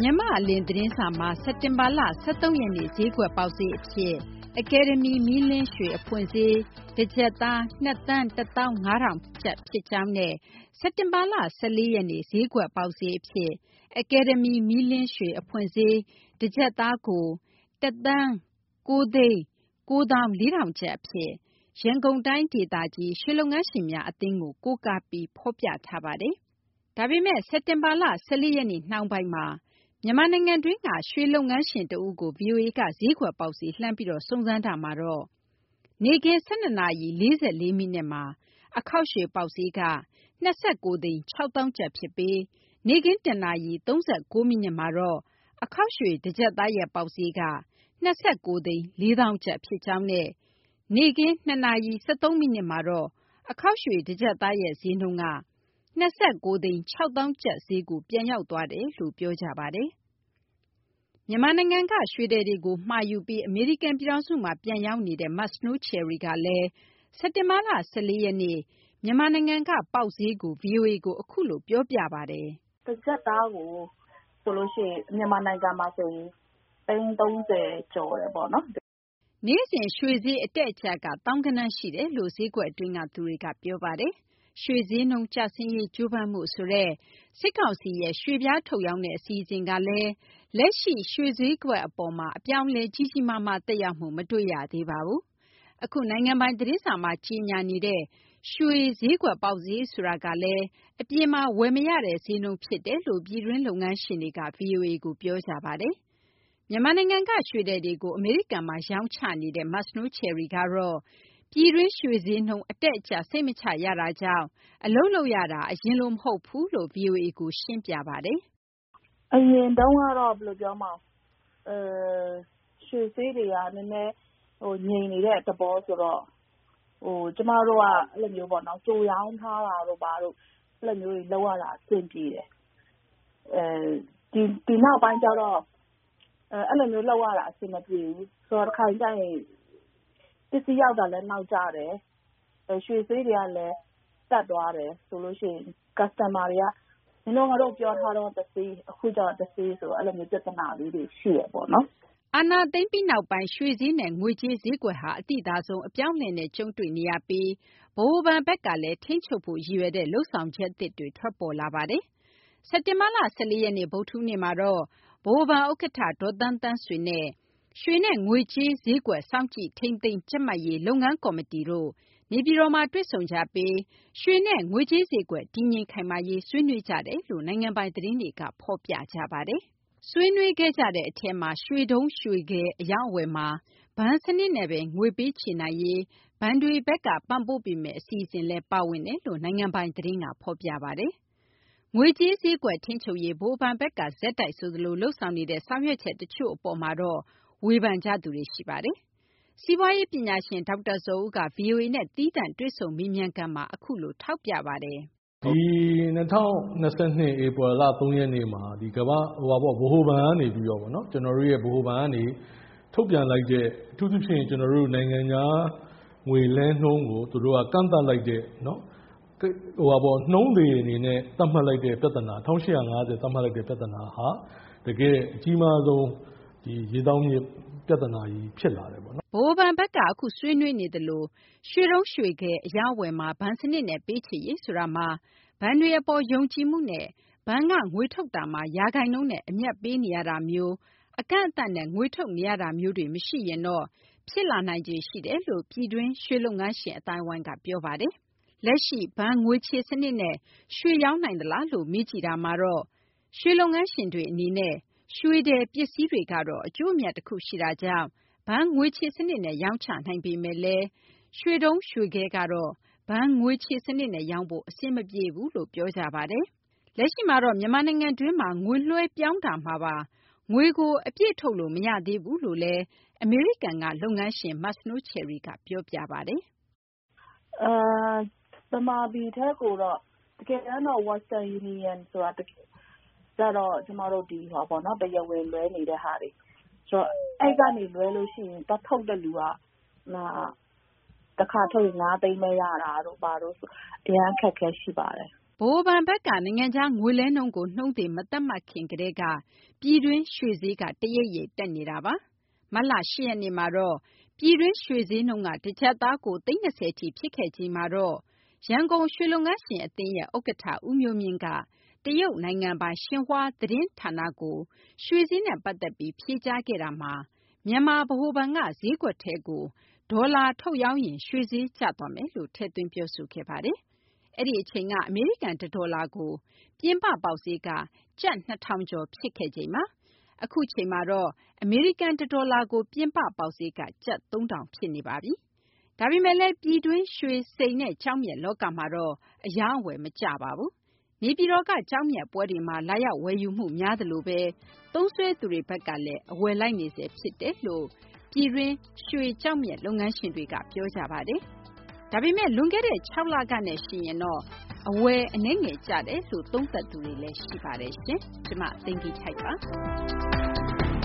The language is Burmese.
မြန်မာအလင်းသတင်းစာမှာစက်တင်ဘာလ23ရက်နေ့ဈေးကွက်ပေါက်ဈေးအဖြစ်အကယ်ဒမီမီလင်းရွှေအဖွင့်ဈေးတစ်ကျပ်သား2သန်း15000ကျပ်ဖြစ်ကြောင်းနဲ့စက်တင်ဘာလ14ရက်နေ့ဈေးကွက်ပေါက်ဈေးအဖြစ်အကယ်ဒမီမီလင်းရွှေအဖွင့်ဈေးတစ်ကျပ်သားကို1သန်း9သိန်း9400ကျပ်အဖြစ်ရန်ကုန်တိုင်းဒေသကြီးရွှေလုပ်ငန်းရှင်များအသင်းကိုကိုးကားပြီးဖော်ပြထားပါတယ်။ဒါပေမဲ့စက်တင်ဘာလ14ရက်နေ့နှောင်းပိုင်းမှာမြန်မာနိုင်ငံတွင်းကရွှေလုပ်ငန်းရှင်တဦးကို VOA ကဈေးကွက်ပေါက်ဈေးလှမ်းပြီးစုံစမ်းတာမှာတော့နေ့ခင်း12နာရီ44မိနစ်မှာအခောက်ရွှေပေါက်ဈေးက29သိန်း6000ကျပ်ဖြစ်ပြီးနေ့ခင်း1နာရီ39မိနစ်မှာတော့အခောက်ရွှေတစ်ကျပ်သားရဲ့ပေါက်ဈေးက29သိန်း4000ကျပ်ဖြစ်ကြောင်းနဲ့နေ့ခင်း2နာရီ13မိနစ်မှာတော့အခောက်ရွှေတစ်ကျပ်သားရဲ့ဈေးနှုန်းက29သိန်း6000ကျပ်ဈေးကိုပြန်ရောက်သွားတယ်လို့ပြောကြပါတယ်။မြန်မာနိုင်ငံကရွှေတွေကိုမှာယူပြီးအမေရိကန်ပြည်ထောင်စုမှာပြန်ရောက်နေတဲ့မတ်စနိုးချယ်ရီကလည်းစက်တင်ဘာလ14ရက်နေ့မြန်မာနိုင်ငံကပေါက်ဈေးကို VOA ကိုအခုလိုပြောပြပါတယ်။တစ်ကျပ်သားကိုဆိုလို့ရှိရင်မြန်မာနိုင်ငံမှာဆိုရင်30ကျော်တယ်ပေါ့နော်။နေ့စဉ်ရွှေဈေးအတက်အကျကတောင်းကနန်းရှိတယ်လို့ဈေးကွက်အတွင်းကသူတွေကပြောပါတယ်။ရွှေဈေးနှုန်းကျဆင်းရေးကြိုးပမ်းမှုဆိုတဲ့စစ်ကောင်စီရဲ့ရွှေပြားထုတ်ရောင်းတဲ့အစီအစဉ်ကလည်းလက်ရှိရွှေဈေးကွက်အပေါ်မှာအပြောင်းအလဲကြီးကြီးမားမားသက်ရောက်မှုမတွေ့ရသေးပါဘူး။အခုနိုင်ငံပိုင်သတင်းစာမှာကြီးညာနေတဲ့ရွှေဈေးကွက်ပေါက်ဈေးဆိုတာကလည်းအပြင်မှာဝယ်မရတဲ့ဈေးနှုန်းဖြစ်တယ်လို့ပြည်တွင်းလုပ်ငန်းရှင်တွေက VOA ကိုပြောကြပါတယ်။မြန်မာနိုင်ငံကရွှေတွေကိုအမေရိကန်မှာရောင်းချနေတဲ့မတ်စနိုးချယ်ရီကတော့ပြည်တွင်းရွှေဈေးနှုန်းအတက်အကျစိတ်မချရတာကြောင့်အလုပ်လုပ်ရတာအရင်လိုမဟုတ်ဘူးလို့ VOA ကိုရှင်းပြပါတယ်။အရင်တုန်းကတော့ဘယ်လိုပြောမလဲရွှေဈေးတွေကနည်းနည်းငြိမ်နေတဲ့သဘောဆိုတော့ကျမတို့ကအဲ့လိုမျိုးပေါ့နော်ကြိုရောင်းထားတာတို့ပါတို့အဲ့လိုမျိုးတွေလုပ်ရတာအဆင်ပြေတယ်။ဒီနောက်ပိုင်းကျတော့အဲ့လိုမျိုးလုပ်ရတာအဆင်မပြေဘူးဆိုတော့တစ်ခါကျရင်ပစ္စည်းရောက်တာလည်းနောက်ကျတယ်ရွှေဈေးတွေကလည်းတက်သွားတယ်ဆိုလို့ရှိရင် customer တွေကမင်းတို့ငါတို့ပြောထားတော့တစ်စီးအခုကျတော့တစ်စီးဆိုအဲ့လိုမျိုးပြဿနာလေးတွေရှိရပေါ့နော်အာဏာသိမ်းပြီးနောက်ပိုင်းရွှေဈေးနဲ့ငွေကြေးဈေးကွက်ဟာအတိအသာဆုံးအပြောင်းအလဲနဲ့ကြုံတွေ့နေရပြီးဗဟိုဘဏ်ဘက်ကလည်းထိန်းချုပ်ဖို့ရည်ရွယ်တဲ့လှုပ်ဆောင်ချက်အသစ်တွေထွက်ပေါ်လာပါတယ်။စက်တင်ဘာလ14ရက်နေ့ဗုဒ္ဓဟူးနေ့မှာတော့ဗဟိုဘဏ်ဥက္ကဋ္ဌဒေါ်သန်းသန်းဆွေနဲ့ရွှေနဲ့ငွေကြေးဈေးကွက်စောင့်ကြည့်ထိန်းသိမ်းကြပ်မတ်ရေးလုပ်ငန်းကော်မတီတို့နေပြည်တော်မှာတွေ့ဆုံကြပြီးရွှေနဲ့ငွေကြေးဈေးကွက်တည်ငြိမ်ခိုင်မာရေးဆွေးနွေးကြတယ်လို့နိုင်ငံပိုင်သတင်းတွေကဖော်ပြကြပါတယ်။ဆွေးနွေးခဲ့ကြတဲ့အထဲမှာရွှေတုံးရွှေခဲအရောင်းအဝယ်မှာဘဏ်စနစ်နဲ့ပဲငွေပေးချေနိုင်ရေးဘဏ်တွေဘက်ကပံ့ပိုးပေးမယ့်အစီအစဉ်လည်းပါဝင်တယ်လို့နိုင်ငံပိုင်သတင်းကဖော်ပြပါတယ်။ငွေကြေးဈေးကွက်ထိန်းချုပ်ရေးဗဟိုဘဏ်ဘက်ကဇက်တိုက်ဆိုသလိုလှုပ်ဆောင်နေတဲ့ဆောင်ရွက်ချက်တချို့အပေါ်မှာတော့ဝေဖန်ကြသူတွေရှိပါတယ်။စီးပွားရေးပညာရှင်ဒေါက်တာဇော်ဦးက VOA နဲ့သီးသန့်တွေ့ဆုံမေးမြန်းခန်းမှာအခုလိုထောက်ပြပါတယ်။ဒီ2022ဧပြီလ3ရက်နေ့မှာဒီကမ္ဘာဗဟိုဘဏ်ကနေပြီးတော့ဗောနော်ကျွန်တော်တို့ရဲ့ဗဟိုဘဏ်ကနေထုတ်ပြန်လိုက်တဲ့အထူးသဖြင့်ကျွန်တော်တို့နိုင်ငံသားငွေလဲနှုန်းကိုသူတို့ကကန့်သတ်လိုက်တဲ့နော်နှုံးတွေအနေနဲ့သတ်မှတ်လိုက်တဲ့ပြဿနာ1850သတ်မှတ်လိုက်တဲ့ပြဿနာဟာတကယ်အကြီးမားဆုံးဒီရေတောင်းမြစ်ပြဿနာကြီးဖြစ်လာတယ်ပေါ့နော်ဗဟိုဘဏ်ဘက်ကအခုဆွေးနွေးနေတယ်လို့ရွှေတုံးရွှေခဲအရောင်းအဝယ်မှာဘဏ်စနစ်နဲ့ပေးချေရေးဆိုတာမှာဘဏ်တွေအပေါ်ယုံကြည်မှုနဲ့ဘဏ်ကငွေထုတ်တာမှာရာခိုင်နှုန်းနဲ့အမြတ်ပေးနေရတာမျိုးအကန့်အသတ်နဲ့ငွေထုတ်နေရတာမျိုးတွေမရှိရင်တော့ဖြစ်လာနိုင်ခြေရှိတယ်လို့ပြည်တွင်းရွှေလုပ်ငန်းရှင်အတိုင်းဝိုင်းကပြောပါတယ်။လက်ရှိဘဏ်ငွေချေစနစ်နဲ့ရွှေရောင်းနိုင်သလားလို့မေးကြည့်တာမှာတော့ရွှေလုပ်ငန်းရှင်တွေအနေနဲ့ရွှေတယ်ပစ္စည်းတွေကတော့အကျိုးအမြတ်တစ်ခုရှိတာကြောင့်ဘဏ်ငွေချေစနစ်နဲ့ရောင်းချနိုင်ပေမဲ့လည်းရွှေတုံးရွှေခဲကတော့ဘဏ်ငွေချေစနစ်နဲ့ရောင်းဖို့အဆင်မပြေဘူးလို့ပြောကြပါတယ်။လက်ရှိမှာတော့မြန်မာနိုင်ငံတွင်းမှာငွေလွှဲပြောင်းတာမှာပါငွေကိုအပြည့်ထုတ်လို့မရသေးဘူးလို့လည်းအမေရိကန်ကလုပ်ငန်းရှင်မတ်စနိုးချယ်ရီကပြောပြပါတယ်။ဗမာပြည်ထဲကိုတော့တကယ်တမ်းတော့ Western Union ဆိုတာတော့ကျမတို့ဒီပေါ့နော်တရားဝင်လွှဲနေတဲ့ဟာတွေဆိုတော့အဲ့ကနေလွှဲလို့ရှိရင်တထုတ်တဲ့လူကတစ်ခါထုတ်ရင်9သိန်းပဲရတာတို့ပါတို့ဆိုအရန်ခက်ခဲရှိပါတယ်ဗဟိုဘဏ်ဘက်ကနိုင်ငံခြားငွေလဲနှုန်းကိုနှုန်းတင်မသတ်မှတ်ခင်ကတည်းကပြည်တွင်းရွှေဈေးကတရိပ်ရိပ်တက်နေတာပါ။မတ်လ 8 ရက်နေ့မှာတော့ပြည်တွင်းရွှေဈေးနှုန်းကတစ်ကျပ်သားကို3.20 ထိဖြစ်ခဲ့ချိန်မှာတော့ရန်ကုန်ရွှေလုပ်ငန်းရှင်အသင်းရဲ့ဥက္ကဋ္ဌဦးမျိုးမြင့်ကတရုတ်နိုင်ငံပိုင်ရှင်ဟွာသတင်းဌာနကိုရွှေဈေးနဲ့ပတ်သက်ပြီးဖြေကြားခဲ့တာမှာမြန်မာဗဟိုဘဏ်ကဈေးကွက်ထဲကိုဒေါ်လာထုတ်ရောင်းရင်ရွှေဈေးကျသွားမယ်လို့ထည့်သွင်းပြောဆိုခဲ့ပါတယ်။အဲ့ဒီအချိန်ကအမေရိကန်1ဒေါ်လာကိုပြင်ပပေါက်ဈေးကကျပ်2000ကျော်ဖြစ်ခဲ့ချိန်မှာအခုချိန်မှာတော့အမေရိကန်1ဒေါ်လာကိုပြင်ပပေါက်ဈေးကကျပ်3000ဖြစ်နေပါပြီ။ဒါပေမဲ့လည်းပြည်တွင်းရွှေစိန်နဲ့ကျောက်မျက်လောကမှာတော့အယောင်းအဝယ်မကျပါဘူး။နေပြည်တော်ကကျောက်မျက်ပွဲတွေမှာလာရောက်ဝယ်ယူမှုများသလိုပဲသုံးစွဲသူတွေဘက်ကလည်းအဝယ်လိုက်နေစေဖြစ်တယ်လို့ပြည်တွင်းရွှေကျောက်မျက်လုပ်ငန်းရှင်တွေကပြောကြပါတယ်။ဒါပေမဲ့လွန်ခဲ့တဲ့6လကနဲ့ရှိရင်တော့အဝယ်အနည်းငယ်ကျတယ်လို့သုံးသပ်သူတွေလည်းရှိပါတယ်ရှင်။ကျွန်မသိင်္ဂီထိုက်ပါ။